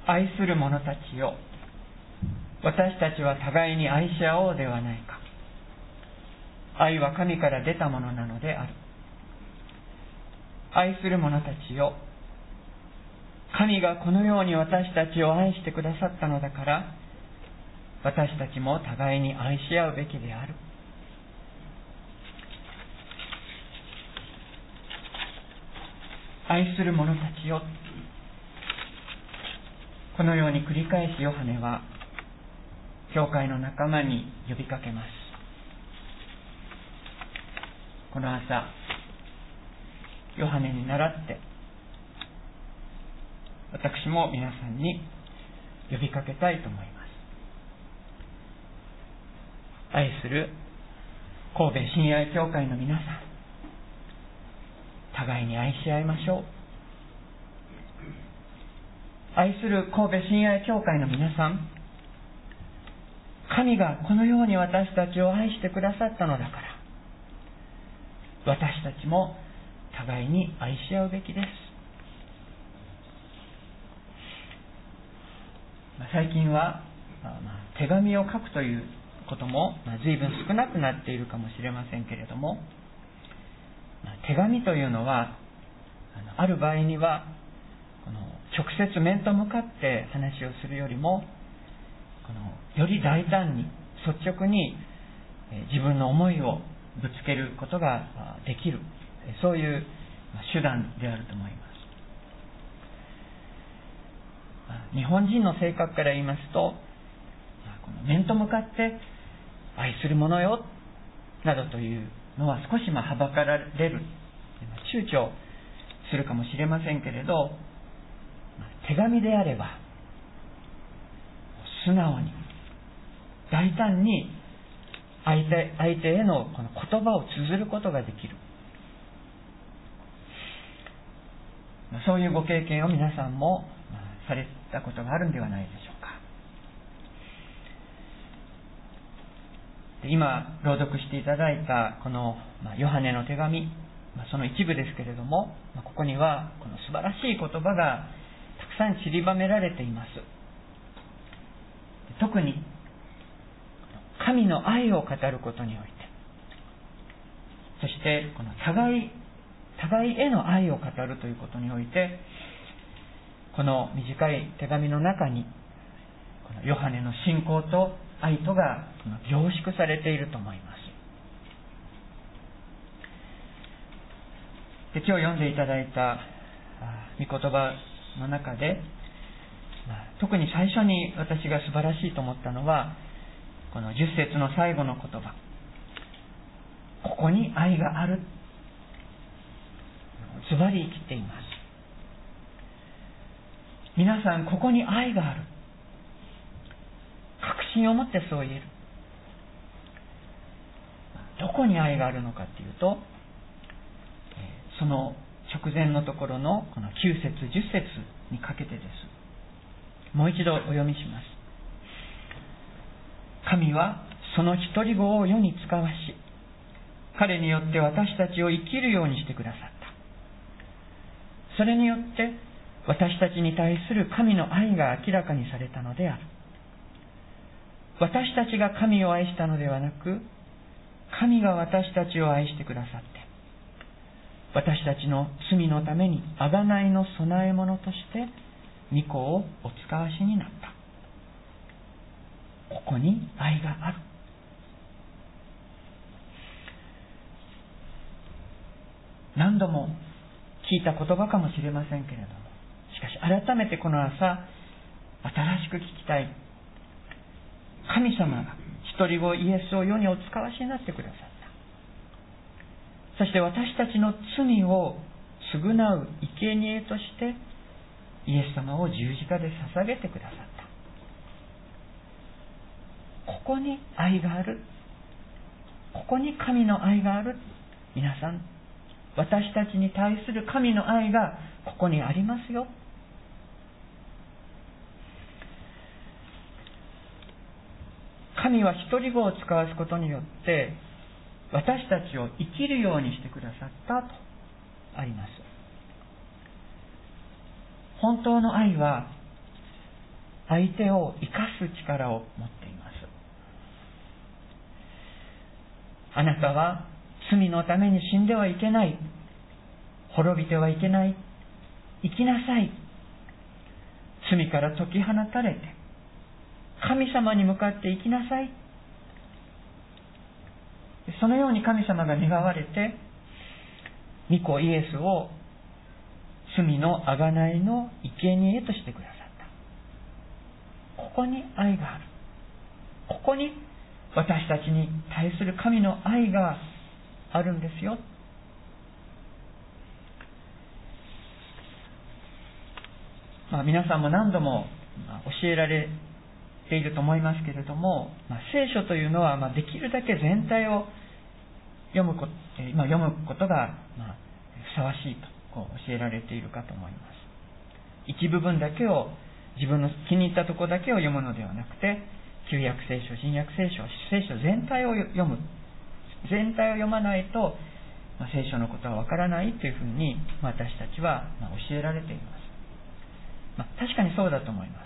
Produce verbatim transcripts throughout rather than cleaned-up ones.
愛する者たちよ、私たちは互いに愛し合おうではないか。愛は神から出たものなのである。愛する者たちよ、神がこのように私たちを愛してくださったのだから、私たちも互いに愛し合うべきである。愛する者たちよ、このように繰り返しヨハネは教会の仲間に呼びかけます。この朝、ヨハネに倣って私も皆さんに呼びかけたいと思います。愛する神戸親愛教会の皆さん、互いに愛し合いましょう。愛する神戸親愛教会の皆さん、神がこのように私たちを愛してくださったのだから、私たちも互いに愛し合うべきです。最近は、まあ、手紙を書くということも、まあ、随分少なくなっているかもしれませんけれども、まあ、手紙というのはあのある場合にはこの直接面と向かって話をするよりも、このより大胆に率直に自分の思いをぶつけることができる、そういう手段であると思います。日本人の性格から言いますと、この面と向かって愛する者よなどというのは少しまあはばかられる、躊躇するかもしれませんけれど、手紙であれば素直に大胆に相手、相手へのこの言葉を綴ることができる、そういうご経験を皆さんもされたことがあるんではないでしょうか。今朗読していただいたこのヨハネの手紙、その一部ですけれども、ここにはこの素晴らしい言葉がたくさん散りばめられています。特に神の愛を語ることにおいて、そしてこの互い互いへの愛を語るということにおいて、この短い手紙の中にこのヨハネの信仰と愛とが凝縮されていると思います。で、今日読んでいただいた御言葉の中で、特に最初に私が素晴らしいと思ったのは、このじゅっ節の最後の言葉、ここに愛がある、ズバリ生きています。皆さん、ここに愛がある、確信を持ってそう言える。どこに愛があるのかというと、その直前のところのこのきゅう節じゅっ節にかけてです。もう一度お読みします。神はその一人子を世に使わし、彼によって私たちを生きるようにしてくださった。それによって私たちに対する神の愛が明らかにされたのである。私たちが神を愛したのではなく、神が私たちを愛してくださって、私たちの罪のために贖いの供え物として御子をお使わしになった。ここに愛がある。何度も聞いた言葉かもしれませんけれども、しかし改めてこの朝新しく聞きたい。神様が一人子イエスを世にお使わしになってくださった。そして私たちの罪を償う生贄としてイエス様を十字架で捧げてくださった。ここに愛がある。ここに神の愛がある。皆さん、私たちに対する神の愛がここにありますよ。神は一人子を使わすことによって私たちを生きるようにしてくださったとあります。本当の愛は相手を生かす力を持っています。あなたは罪のために死んではいけない、滅びてはいけない、生きなさい、罪から解き放たれて神様に向かって生きなさい。そのように神様が願われて、御子イエスを罪の贖いの生贄としてくださった。ここに愛がある。ここに私たちに対する神の愛があるんですよ。まあ、皆さんも何度も教えられていると思いますけれども、まあ、聖書というのは、まあ、できるだけ全体を読むこと、今読むことが、まあ、ふさわしいとこう教えられているかと思います。一部分だけを、自分の気に入ったところだけを読むのではなくて、旧約聖書、新約聖書、聖書全体を読む。全体を読まないと、まあ、聖書のことはわからないというふうに、まあ、私たちは、まあ、教えられています。まあ、確かにそうだと思います。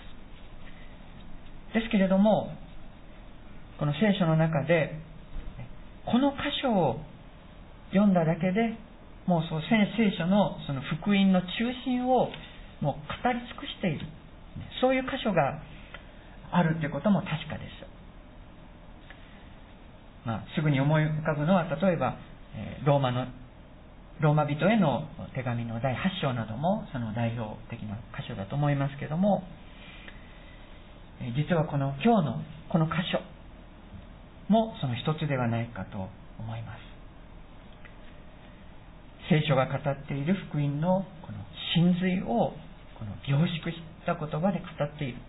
ですけれども、この聖書の中で、この箇所を読んだだけで、もうそう聖書のその福音の中心をもう語り尽くしている。そういう箇所があるということも確かです。まあ、すぐに思い浮かぶのは、例えば、ローマの、ローマ人への手紙のだいはち章などもその代表的な箇所だと思いますけれども、実はこの今日のこの箇所もその一つではないかと思います。聖書が語っている福音のこの真髄をこの凝縮した言葉で語っている。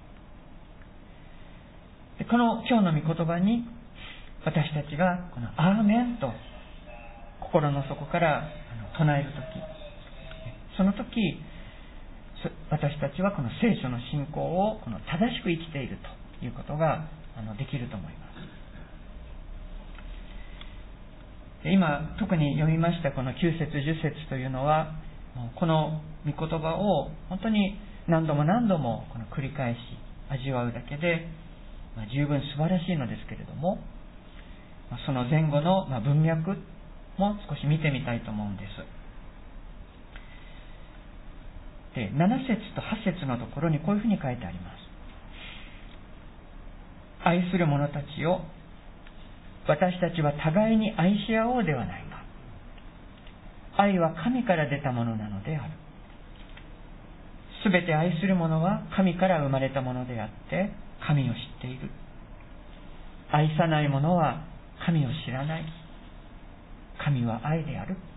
でこの今日の御言葉に私たちがこのアーメンと心の底から唱えるとき、その時私たちはこの聖書の信仰をこの正しく生きているということができると思います。今特に読みましたこのきゅう節じゅっ節というのは、この御言葉を本当に何度も何度もこの繰り返し味わうだけで、まあ、十分素晴らしいのですけれども、その前後の文脈も少し見てみたいと思うんです。で、なな節とはち節のところにこういうふうに書いてあります。愛する者たちよ、私たちは互いに愛し合おうではないか。愛は神から出たものなのである。すべて愛する者は神から生まれたものであって神を知っている。愛さない者は神を知らない。神は愛である。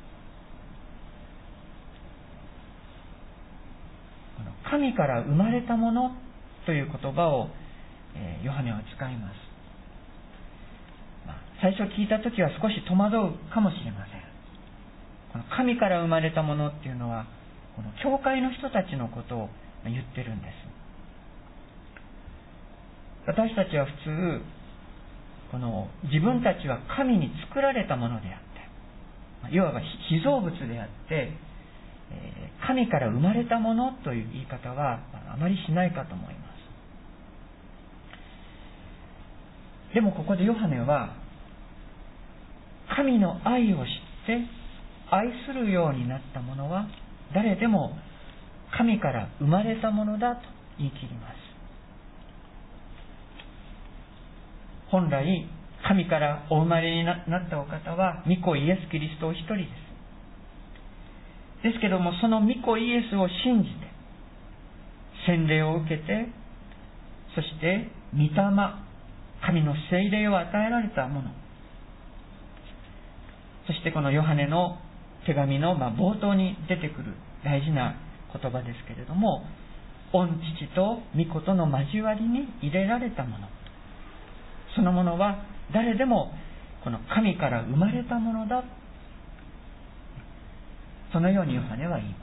この神から生まれたものという言葉を、えー、ヨハネは使います。まあ、最初聞いたときは少し戸惑うかもしれません。この神から生まれたものっていうのは、この教会の人たちのことを言ってるんです。私たちは普通、この自分たちは神に作られたものであって、いわば被造物であって、神から生まれたものという言い方はあまりしないかと思います。でもここでヨハネは、神の愛を知って愛するようになったものは誰でも神から生まれたものだと言い切ります。本来神からお生まれになったお方は御子イエス・キリストお一人です。ですけども、その御子イエスを信じて洗礼を受けて、そして御霊、神の聖霊を与えられたもの、そしてこのヨハネの手紙のまあ冒頭に出てくる大事な言葉ですけれども、御父と御子との交わりに入れられたもの、そのものは誰でもこの神から生まれたものだ、そのようにヨハネは言います。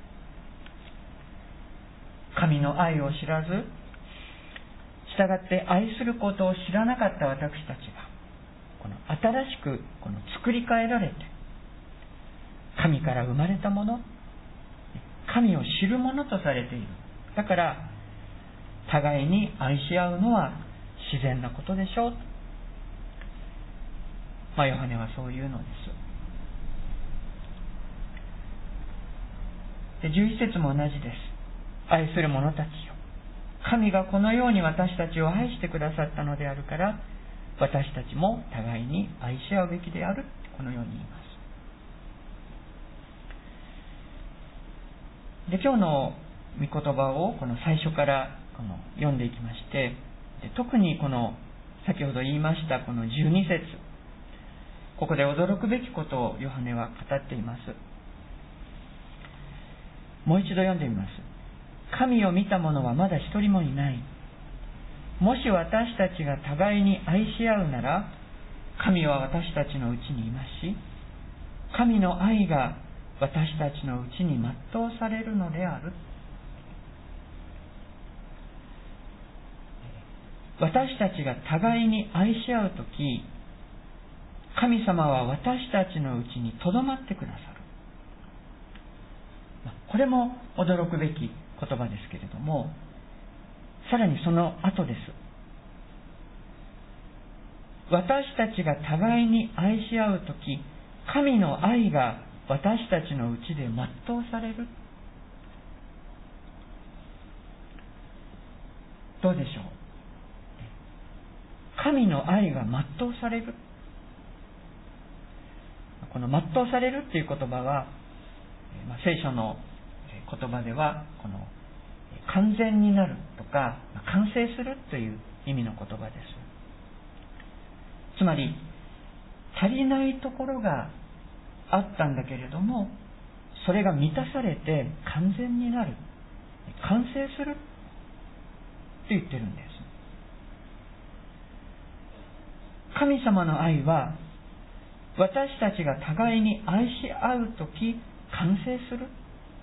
神の愛を知らず、従って愛することを知らなかった私たちが、この新しくこの作り変えられて、神から生まれたもの、神を知るものとされている。だから互いに愛し合うのは自然なことでしょう。まあ、ヨハネはそういうのです。で、じゅういち節も同じです。愛する者たちよ、神がこのように私たちを愛してくださったのであるから、私たちも互いに愛し合うべきであるってこのように言います。で、今日の御言葉をこの最初からこの読んでいきまして、で特にこの先ほど言いましたこのじゅうに節、ここで驚くべきことをヨハネは語っています。もう一度読んでみます。神を見た者はまだ一人もいない。もし私たちが互いに愛し合うなら、神は私たちのうちにいますし、神の愛が私たちのうちに全うされるのである。私たちが互いに愛し合うとき、神様は私たちのうちにとどまってくださる。これも驚くべき言葉ですけれども、さらにその後です。私たちが互いに愛し合うとき、神の愛が私たちのうちで全うされる。どうでしょう。神の愛が全うされる。この全うされるっていう言葉は、聖書の言葉ではこの完全になるとか完成するという意味の言葉です。つまり足りないところがあったんだけれども、それが満たされて完全になる、完成すると言ってるんです。神様の愛は私たちが互いに愛し合うとき完成する。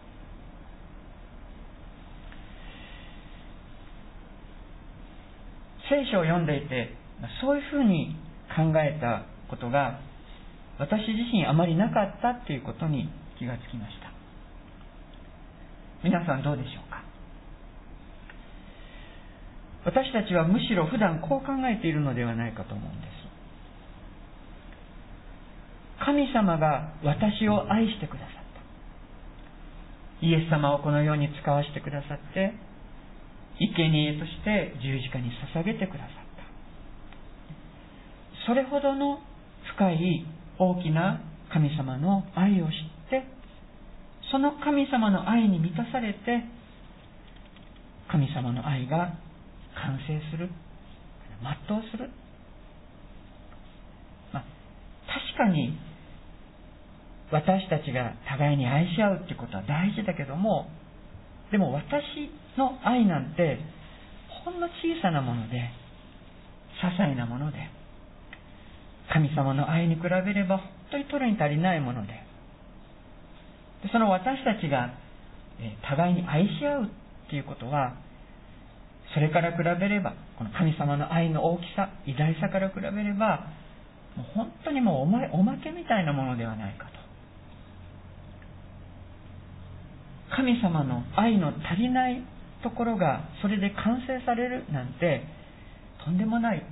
聖書を読んでいてそういうふうに考えたことが私自身あまりなかったっていうことに気がつきました。皆さんどうでしょうか。私たちはむしろ普段こう考えているのではないかと思うんです。神様が私を愛してくださった。イエス様をこのように使わせてくださって生贄として十字架に捧げてくださった。それほどの深い大きな神様の愛を知って、その神様の愛に満たされて、神様の愛が完成する、全うする。まあ、確かに私たちが互いに愛し合うってことは大事だけども、でも私の愛なんてほんの小さなもので、些細なもので、神様の愛に比べれば本当に取るに足りないもので、その私たちが互いに愛し合うっていうことは、それから比べれば、この神様の愛の大きさ、偉大さから比べれば、もう本当にもうおま、おまけみたいなものではないかと。神様の愛の足りないところがそれで完成されるなんてとんでもない、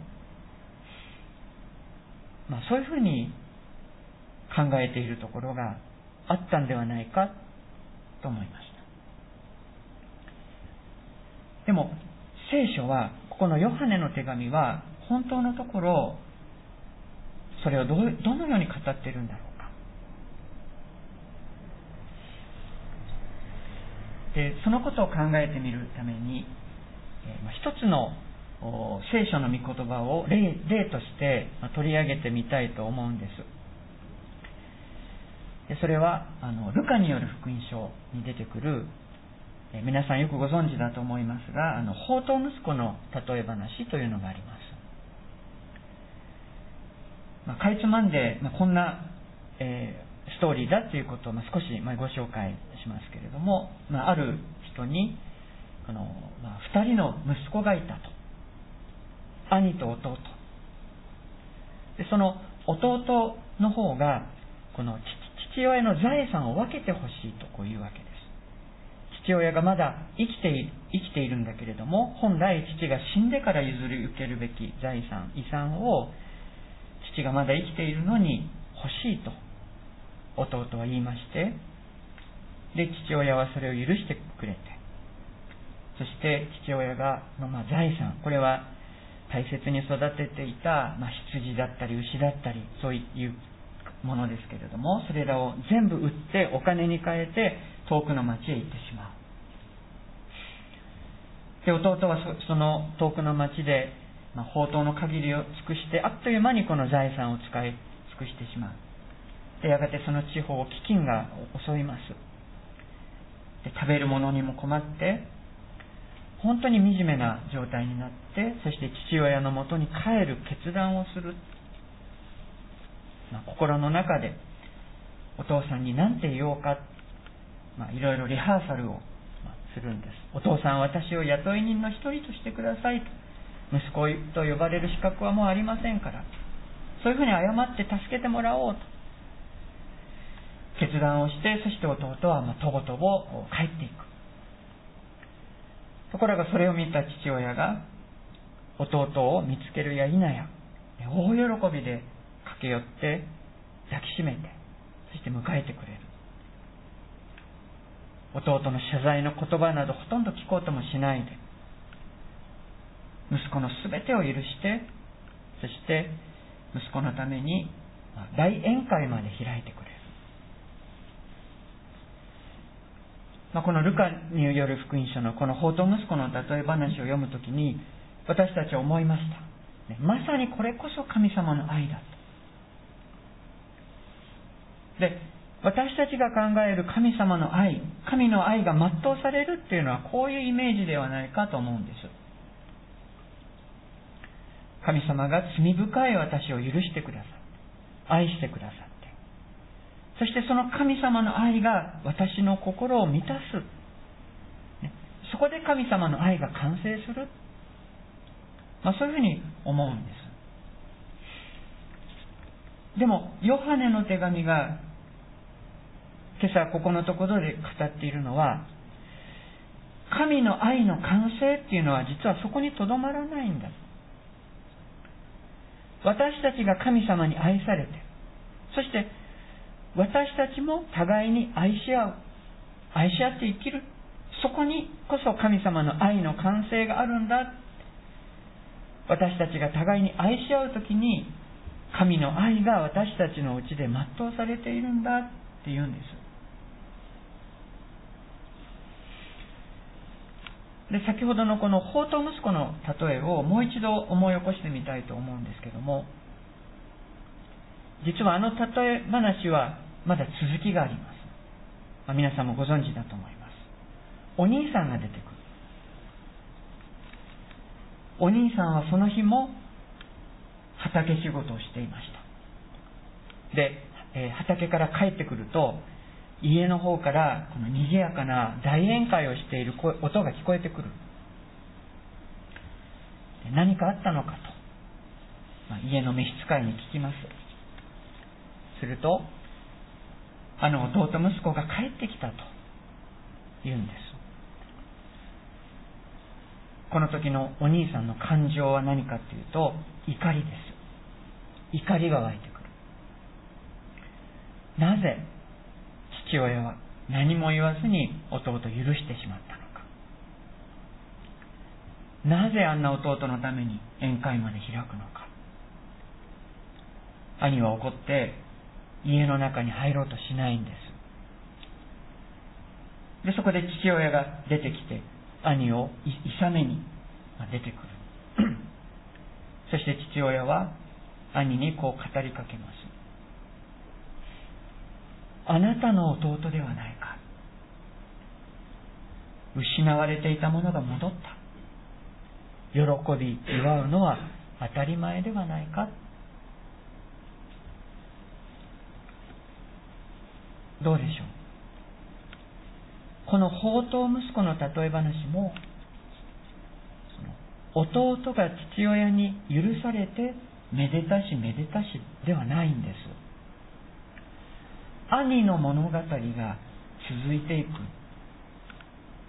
まあ、そういうふうに考えているところがあったんではないかと思いました。でも聖書は、ここのヨハネの手紙は本当のところそれをどうどのように語っているんだろうか。でそのことを考えてみるために、えー、一つの聖書の御言葉を 例, 例として取り上げてみたいと思うんです。でそれはあのルカによる福音書に出てくる、えー、皆さんよくご存知だと思いますが、あの放蕩息子の例え話というのがあります。まあ、かいつまんで、まあ、こんな、えー、ストーリーだということを、まあ、少し、まあ、ご紹介しますけれども、まあ、ある人にこの、まあ、ふたりの息子がいたと。兄と弟で、その弟の方がこの父親の財産を分けてほしいとこういうわけです。 父親がまだ生きている、生きているんだけれども、本来父が死んでから譲り受けるべき財産、遺産を父がまだ生きているのに欲しいと弟は言いまして、で父親はそれを許してくれて、そして父親がの、まあ、財産、これは大切に育てていた、まあ、羊だったり牛だったりそういうものですけれども、それらを全部売ってお金に換えて遠くの町へ行ってしまう。で弟は そ, その遠くの町で、まあ、放蕩の限りを尽くして、あっという間にこの財産を使い尽くしてしまう。でやがてその地方を飢饉が襲います。で食べるものにも困って本当に惨めな状態になって、そして父親のもとに帰る決断をする、まあ、心の中でお父さんに何て言おうか、まあ、いろいろリハーサルをするんです。お父さん、私を雇い人の一人としてくださいと。息子と呼ばれる資格はもうありませんから、そういうふうに謝って助けてもらおうと決断をして、そして弟はまあとぼとぼ帰っていく。ところがそれを見た父親が弟を見つけるや否や大喜びで駆け寄って抱きしめて、そして迎えてくれる。弟の謝罪の言葉などほとんど聞こうともしないで、息子のすべてを許して、そして息子のために大宴会まで開いてくれる。まあ、このルカによる福音書のこの放蕩息子の例え話を読むときに、私たちは思いました、ね、まさにこれこそ神様の愛だと。で私たちが考える神様の愛、神の愛が全うされるっていうのはこういうイメージではないかと思うんです。神様が罪深い私を許してくださって、愛してくださって、そしてその神様の愛が私の心を満たす、ね、そこで神様の愛が完成する、まあ、そういうふうに思うんです。でもヨハネの手紙が今朝ここのところで語っているのは、神の愛の完成っていうのは実はそこにとどまらないんだ。私たちが神様に愛されて、そして私たちも互いに愛し合う、愛し合って生きる、そこにこそ神様の愛の完成があるんだ。私たちが互いに愛し合うときに神の愛が私たちのうちで全うされているんだっていうんです。で先ほどのこの放蕩息子の例えをもう一度思い起こしてみたいと思うんですけども、実はあの例え話はまだ続きがあります。まあ、皆さんもご存知だと思います。お兄さんが出てくる。お兄さんはその日も畑仕事をしていました。で、えー、畑から帰ってくると、家の方からこの賑やかな大宴会をしている音が聞こえてくる。何かあったのかと、まあ、家の召使いに聞きます。すると、あの弟息子が帰ってきたと言うんです。この時のお兄さんの感情は何かというと、怒りです。怒りが湧いてくる。なぜ父親は何も言わずに弟を許してしまったのか。なぜあんな弟のために宴会まで開くのか。兄は怒って家の中に入ろうとしないんです。でそこで父親が出てきて兄をいさめに出てくる。そして父親は兄にこう語りかけます。あなたの弟ではないか。失われていたものが戻った。喜び祝うのは当たり前ではないか。どうでしょう。この放蕩息子の例え話も、弟が父親に許されてめでたしめでたしではないんです。兄の物語が続いていく。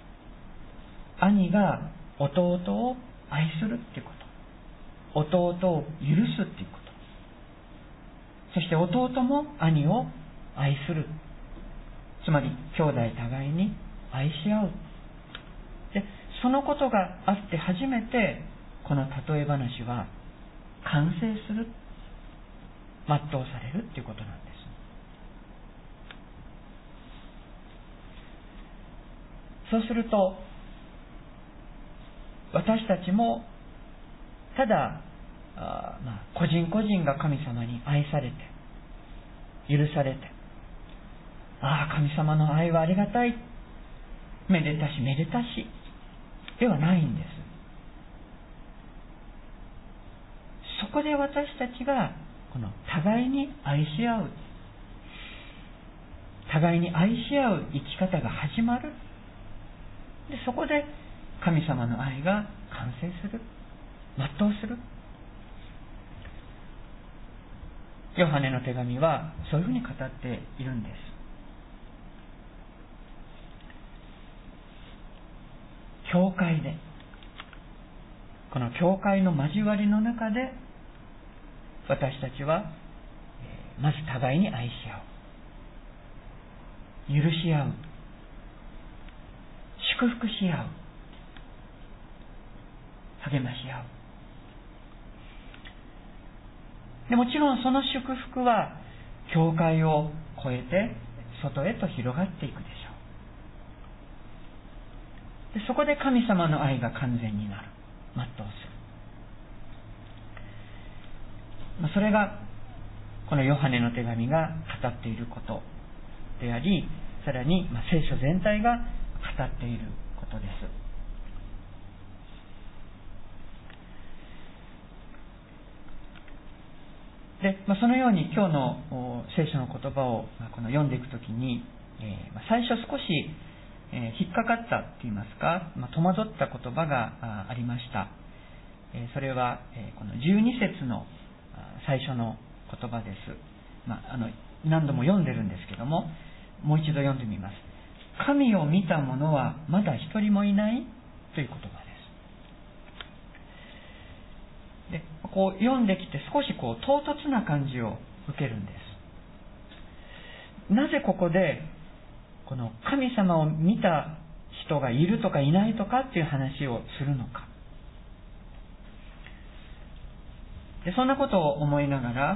兄が弟を愛するっていうこと、弟を許すっていうこと、そして弟も兄を愛する、つまり兄弟互いに愛し合う。で、そのことがあって初めてこの例え話は完成する、全うされるっていうことなんです。そうすると私たちもただあ、まあ、個人個人が神様に愛されて許されて、ああ神様の愛はありがたい、めでたしめでたしではないんです。そこで私たちがこの互いに愛し合う、互いに愛し合う生き方が始まる。で、そこで神様の愛が完成する、全うする。ヨハネの手紙はそういうふうに語っているんです。教会で、この教会の交わりの中で私たちはまず互いに愛し合う、許し合う、祝福し合う、励まし合う。でもちろんその祝福は教会を越えて外へと広がっていくでしょう。で、そこで神様の愛が完全になる、全うする。それがこのヨハネの手紙が語っていることであり、さらに聖書全体が語っていることです。で、まあ、そのように今日の聖書の言葉をこの読んでいくときに、えーまあ、最初少し、えー、引っかかったといいますか、まあ、戸惑った言葉がありました。えー、それは、えー、このじゅうに節の最初の言葉です。まあ、あの何度も読んでるんですけども、もう一度読んでみます。神を見た者はまだ一人もいないという言葉です。で、こう読んできて少しこう唐突な感じを受けるんです。なぜここでこの神様を見た人がいるとかいないとかっていう話をするのか。で、そんなことを思いながら、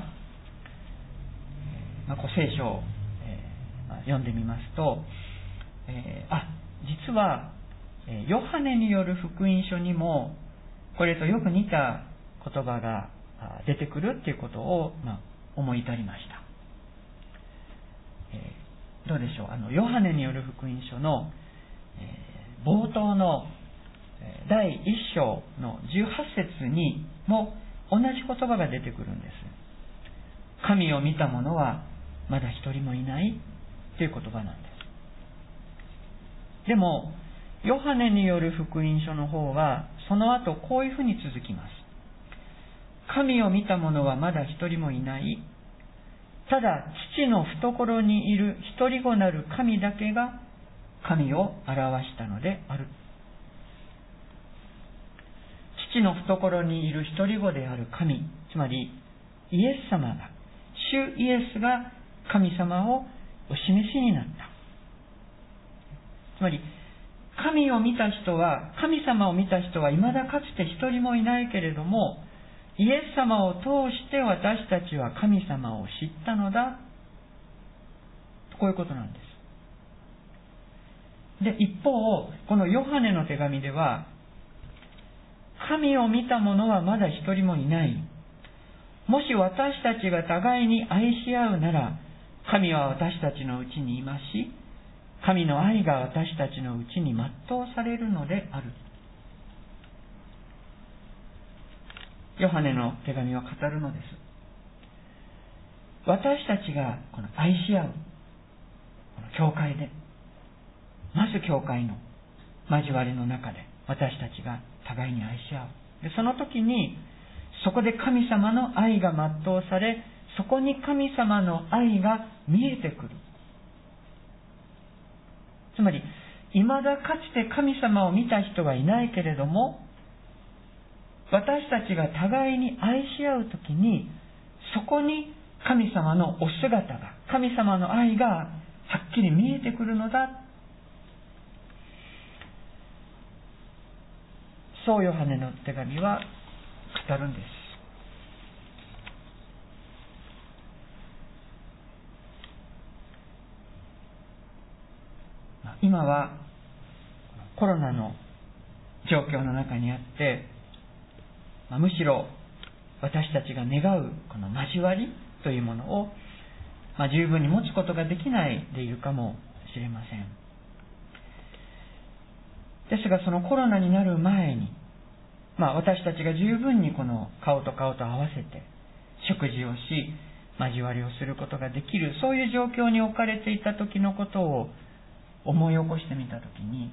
まあ、こう聖書を、えーまあ、読んでみますと、えー、あ、実は、えー、ヨハネによる福音書にもこれとよく似た言葉が出てくるっていうことを、まあ、思い至りました。えー、どうでしょう。あのヨハネによる福音書の、えー、冒頭のだいいっ章のじゅうはち節にも同じ言葉が出てくるんです。神を見た者はまだ一人もいないという言葉なんです。でもヨハネによる福音書の方はその後こういうふうに続きます。神を見た者はまだ一人もいない。ただ父の懐にいる一人子なる神だけが神を表したのである。父の懐にいる一人子である神、つまりイエス様が、主イエスが神様をお示しになった。つまり神を見た人は、神様を見た人は未だかつて一人もいないけれども、イエス様を通して私たちは神様を知ったのだ。こういうことなんです。で、一方、このヨハネの手紙では、神を見た者はまだ一人もいない。もし私たちが互いに愛し合うなら、神は私たちのうちにいますし、神の愛が私たちのうちに全うされるのである。ヨハネの手紙は語るのです。私たちがこの愛し合う、この教会で、まず教会の交わりの中で私たちが互いに愛し合う。で、その時にそこで神様の愛が全うされ、そこに神様の愛が見えてくる。つまりいまだかつて神様を見た人はいないけれども、私たちが互いに愛し合うときに、そこに神様のお姿が、神様の愛がはっきり見えてくるのだ。そうヨハネの手紙は語るんです。今はコロナの状況の中にあって、むしろ私たちが願うこの交わりというものを、まあ、十分に持つことができないでいるかもしれません。ですが、そのコロナになる前に、まあ、私たちが十分にこの顔と顔と合わせて食事をし、交わりをすることができる、そういう状況に置かれていた時のことを思い起こしてみたときに、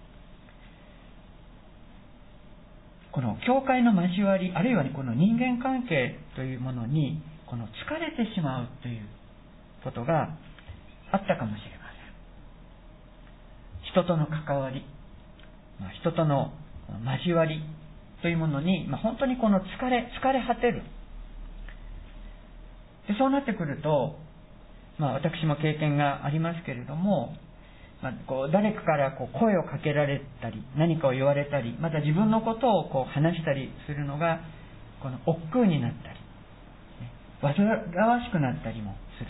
この教会の交わり、あるいはこの人間関係というものにこの疲れてしまうということがあったかもしれません。人との関わり、人との交わりというものに、まあ、本当にこの疲れ疲れ果てる。でそうなってくると、まあ、私も経験がありますけれども、まあ、こう誰かからこう声をかけられたり、何かを言われたり、また自分のことをこう話したりするのがこの億劫になったり、煩わしくなったりもする。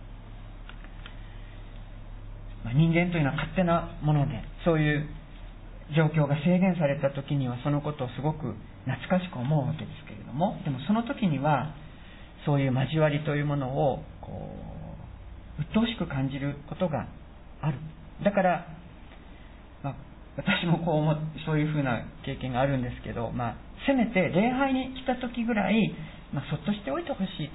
まあ、人間というのは勝手なもので、そういう状況が制限された時にはそのことをすごく懐かしく思うわけですけれども、でもその時にはそういう交わりというものをこう鬱陶しく感じることがある。だから、まあ、私もこう思そういうふうな経験があるんですけど、まあ、せめて礼拝に来た時ぐらい、まあ、そっとしておいてほしいと。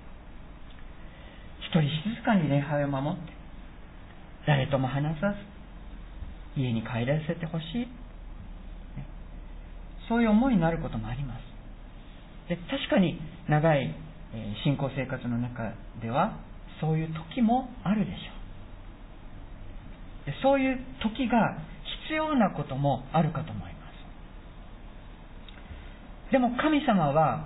一人静かに礼拝を守って、誰とも話さず家に帰らせてほしい、そういう思いになることもあります。で、確かに長い信仰生活の中ではそういう時もあるでしょう。でそういう時が必要なこともあるかと思います。でも神様は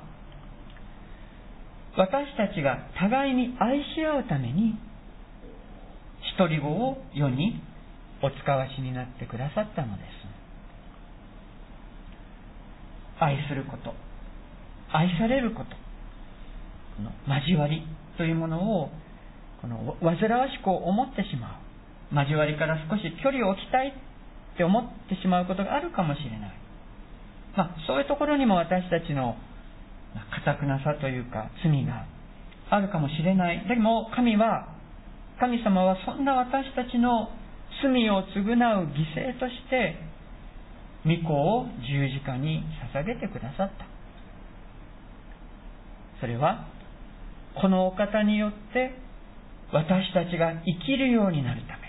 私たちが互いに愛し合うために一人子を世にお使わしになってくださったのです。愛すること、愛されること、この交わりというものをこの煩わしく思ってしまう、交わりから少し距離を置きたいって思ってしまうことがあるかもしれない。まあ、そういうところにも私たちの堅くなさというか罪があるかもしれない。でも神は神様はそんな私たちの罪を償う犠牲として御子を十字架に捧げてくださった。それはこのお方によって私たちが生きるようになるため。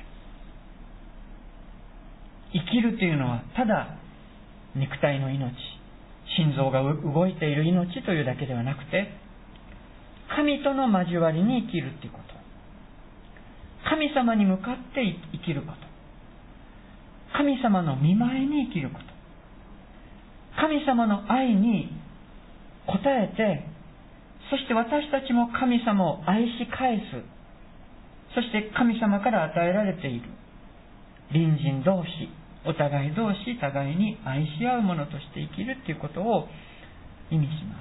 生きるというのはただ肉体の命、心臓が動いている命というだけではなくて、神との交わりに生きるということ、神様に向かって生きること、神様の御前に生きること、神様の愛に応えて、そして私たちも神様を愛し返す、そして神様から与えられている隣人同士、お互い同士、互いに愛し合うものとして生きるということを意味します。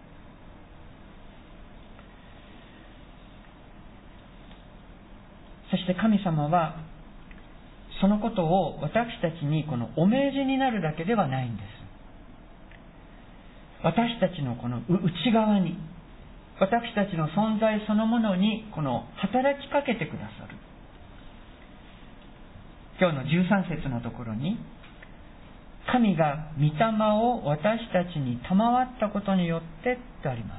そして神様はそのことを私たちにこのお命じになるだけではないんです。私たちのこの内側に、私たちの存在そのものにこの働きかけてくださる。今日のじゅうさん節のところに、神が御霊を私たちに賜ったことによってとあります。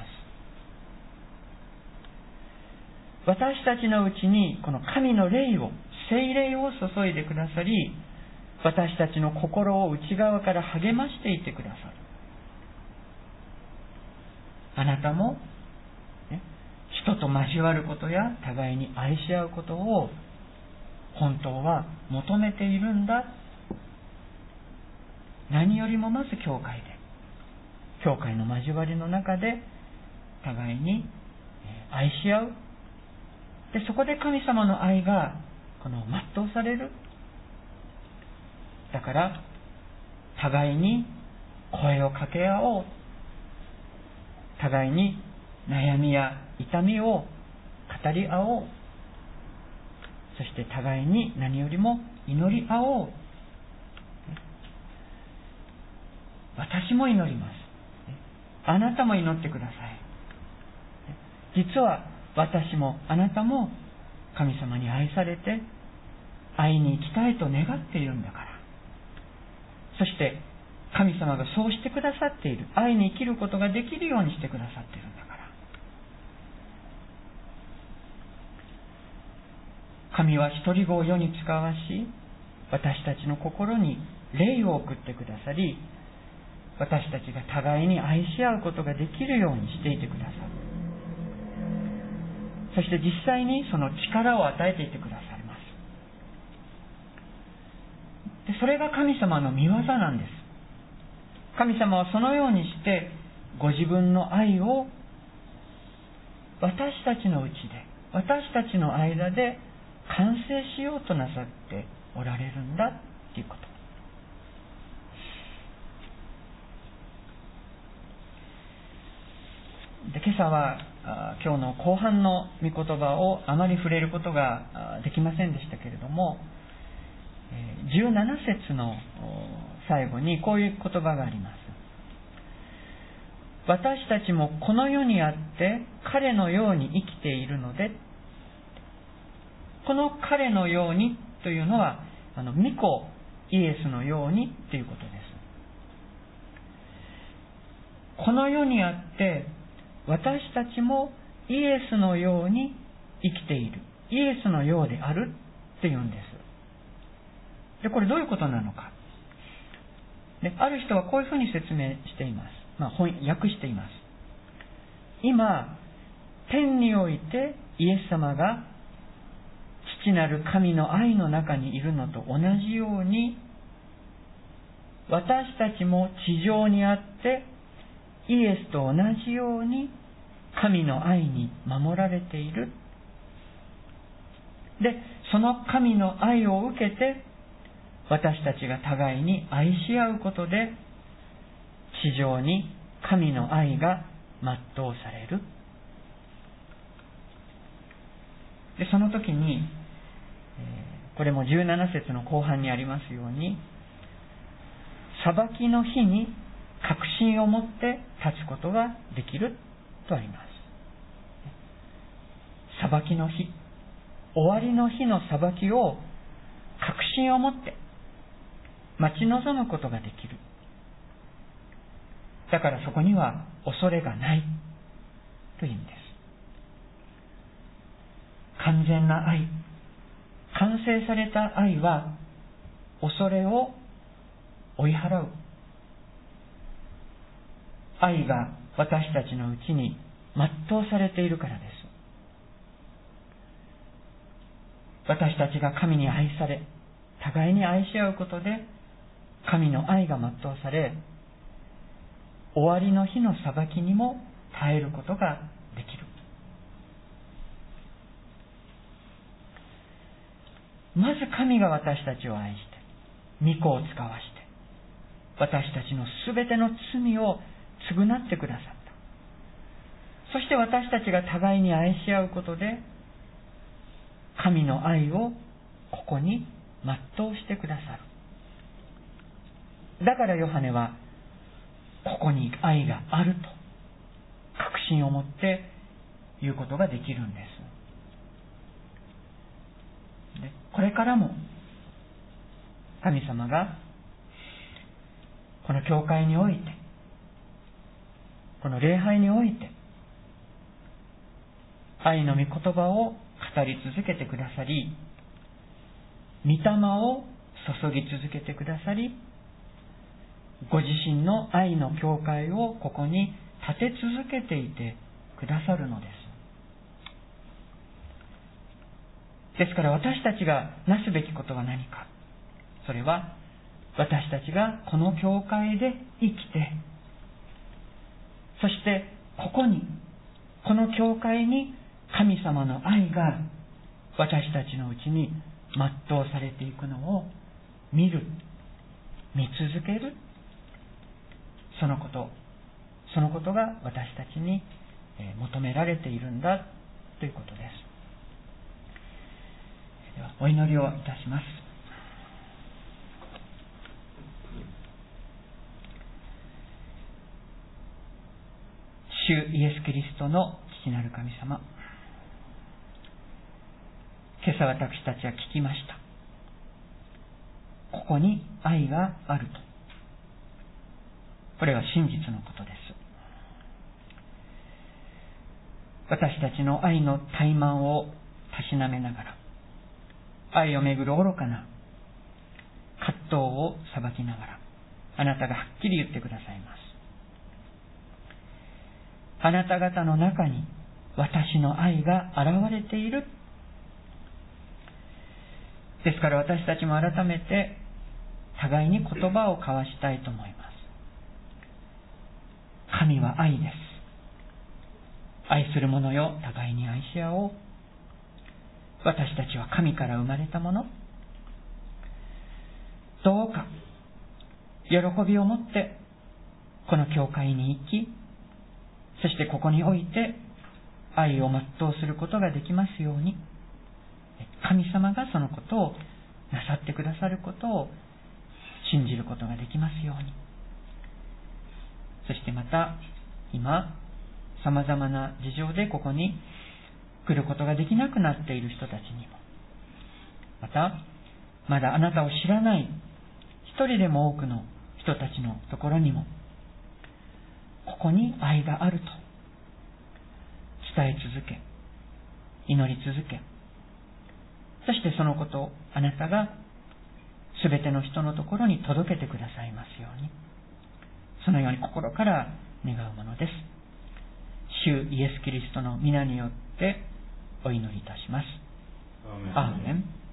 私たちのうちにこの神の霊を、聖霊を注いでくださり、私たちの心を内側から励ましていてくださる。あなたも、ね、人と交わることや互いに愛し合うことを本当は求めているんだ。何よりもまず教会で、教会の交わりの中で互いに愛し合う。で、そこで神様の愛がこの全うされる。だから互いに声を掛け合おう。互いに悩みや痛みを語り合おう。そして互いに何よりも祈り合おう。私も祈ります。あなたも祈ってください。実は私もあなたも神様に愛されて会いに行きたいと願っているんだから。そして神様がそうしてくださっている。愛に生きることができるようにしてくださっているんだから。神は一人子を世に使わし、私たちの心に霊を送ってくださり、私たちが互いに愛し合うことができるようにしていてくださる。そして実際にその力を与えていてくださいます。で、それが神様の御業なんです。神様はそのようにしてご自分の愛を私たちのうちで、私たちの間で完成しようとなさっておられるんだということ。で、今朝は今日の後半の御言葉をあまり触れることができませんでしたけれども、じゅうなな節の最後にこういう言葉があります。私たちもこの世にあって彼のように生きているので、この彼のようにというのはあの御子イエスのようにということです。この世にあって私たちもイエスのように生きている、イエスのようであるっていうんです。で、これどういうことなのか。で、ある人はこういうふうに説明しています。まあ、翻訳しています。今、天においてイエス様が父なる神の愛の中にいるのと同じように、私たちも地上にあってイエスと同じように神の愛に守られている。で、その神の愛を受けて私たちが互いに愛し合うことで地上に神の愛が全うされる。で、その時にこれもじゅうなな節の後半にありますように、裁きの日に確信を持って立つことができるとあります。裁きの日、終わりの日の裁きを確信を持って待ち望むことができる。だからそこには恐れがないという意味です。完全な愛、完成された愛は恐れを追い払う。愛が私たちのうちに全うされているからです。私たちが神に愛され、互いに愛し合うことで神の愛が全うされ、終わりの日の裁きにも耐えることができる。まず神が私たちを愛して、御子を使わして、私たちのすべての罪を償ってくださった。そして私たちが互いに愛し合うことで、神の愛をここに全うしてくださる。だからヨハネは、ここに愛があると確信を持って言うことができるんです。で、これからも神様がこの教会において、この礼拝において愛の御言葉を語り続けてくださり、御霊を注ぎ続けてくださり、ご自身の愛の教会をここに立て続けていてくださるのです。 ですから私たちがなすべきことは何か。それは私たちがこの教会で生きて、そしてここに、この教会に神様の愛が私たちのうちに全うされていくのを見る、見続ける、そのこと、そのことが私たちに求められているんだということです。ではお祈りをいたします。主イエス・キリストの父なる神様、今朝私たちは聞きました。ここに愛があると。これは真実のことです。私たちの愛の怠慢をたしなめながら、愛をめぐる愚かな葛藤を裁きながら、あなたがはっきり言ってくださいます。あなた方の中に私の愛が現れている。ですから私たちも改めて互いに言葉を交わしたいと思います。神は愛です。愛する者よ、互いに愛し合おう。私たちは神から生まれたもの。どうか喜びを持ってこの教会に行き、そしてここにおいて愛を全うすることができますように、神様がそのことをなさってくださることを信じることができますように。そしてまた今さまざまな事情でここに来ることができなくなっている人たちにも、またまだあなたを知らない一人でも多くの人たちのところにも、ここに愛があると伝え続け、祈り続け、そしてそのことをあなたがすべての人のところに届けてくださいますように、そのように心から願うものです。主イエス・キリストの皆によってお祈りいたします。アーメン。